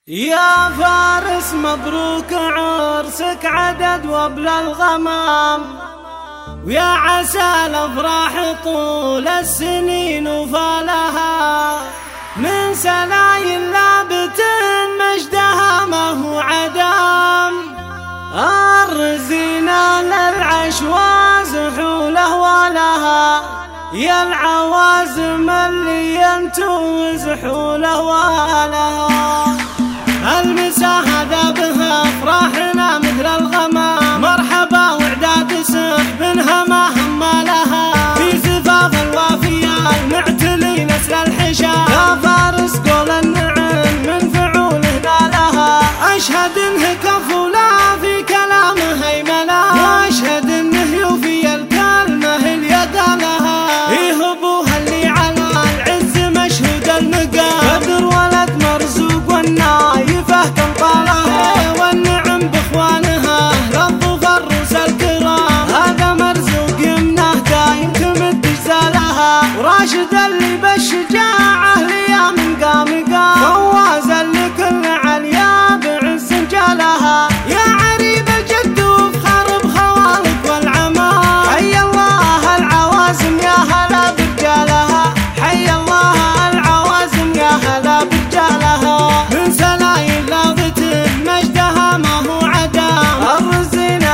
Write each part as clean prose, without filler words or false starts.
يا فارس مبروك عرسك عدد وابل الغمام، ويا عسى الافراح طول السنين وفالها، من سلايل لابت مجدها ما هو عدام، الرزينة للعشواز حوله ولها، يا العوازم اللي انتو زحوله ولها، المساء هذا بها افراحنا مثل الغمام، مرحبا وعداد سحب هما هما لها، في زفاف الوافية المعتلي نسل الحشام، يا فارس قول النعم من فعوله نالها، اشهد انه كفولا في كلامه هيمنة، واشهد انه يوفي الكلمة اليد لها، يهبوها اللي على العز مشهود المقام، بدر ولد مرزوق والنايفه كم طالها، والنعم باخوانها للظفر روس الكرام، هذا مرزوق يمنه دايم تمد جزالها، وراشد اللي بالشجاعه ليا من قام فواز لكل عليا بعز جالها، يا عريب الجد وفخر بخوالك والعمام، حي الله العوازم يا هلا برجالها، حي الله العوازم يا هلا برجالها، من سلايل لاضت مجدها ما هو عدام، الرزينة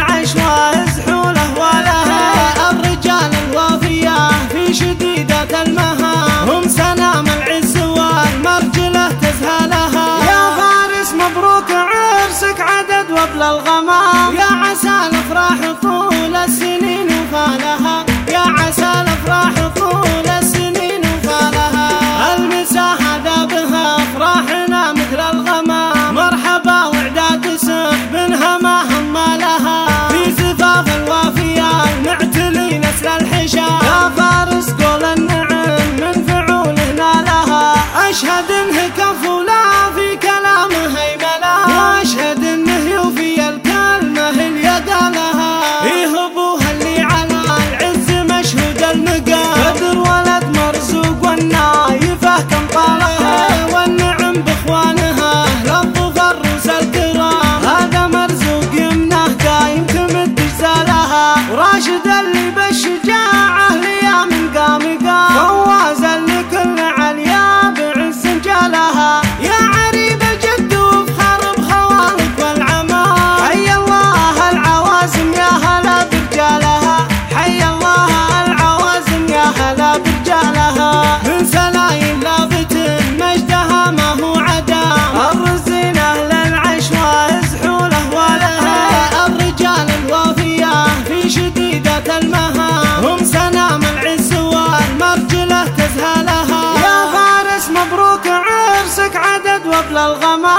للعشواز حوله ولها، الرجال الوافية في شديدة المهام، هم سنام العز والمرجلة تزهلها، يا فارس مبروك عرسك عدد وابل الغمام، يا عسى الافراح طول السنين وفالها، يا عسى الافراح طول السنين وفالها، المساء هذا بها افراحنا مثل الغمام، مرحبا وعداد سحب هما هما لها، في زفاف الوافية المعتلي نسل الحشام، يا فارس قول النعم من فعوله نالها، اشهد انه كفولا في كلامه هيمنة، واشهد انه يوفي الكلمة اليد لها، يهبوها اللي على العز مشهود المقام، بدر ولد مرزوق والنايفه كم طالها، والنعم باخوانها للظفر روس الكرام، هذا مرزوق يمنه دايم تمد جزالها، وراشد اللي بالشجاعه ليا من قام فواز لكل عليا بعز جالها، يا عريب الجد وفخر بخوالك والعمام، حي الله العوازم يا هلا برجالها، حي الله العوازم يا هلا برجالها، من سلايل لابت مجدها ما هو عدام، الرزينة للعشواز حوله ولها، الرجال الوافية في شديدة المهام، هم سنام العز والمرجلة تزهلها، يا فارس مبروك عرسك عدد وابل الغمام.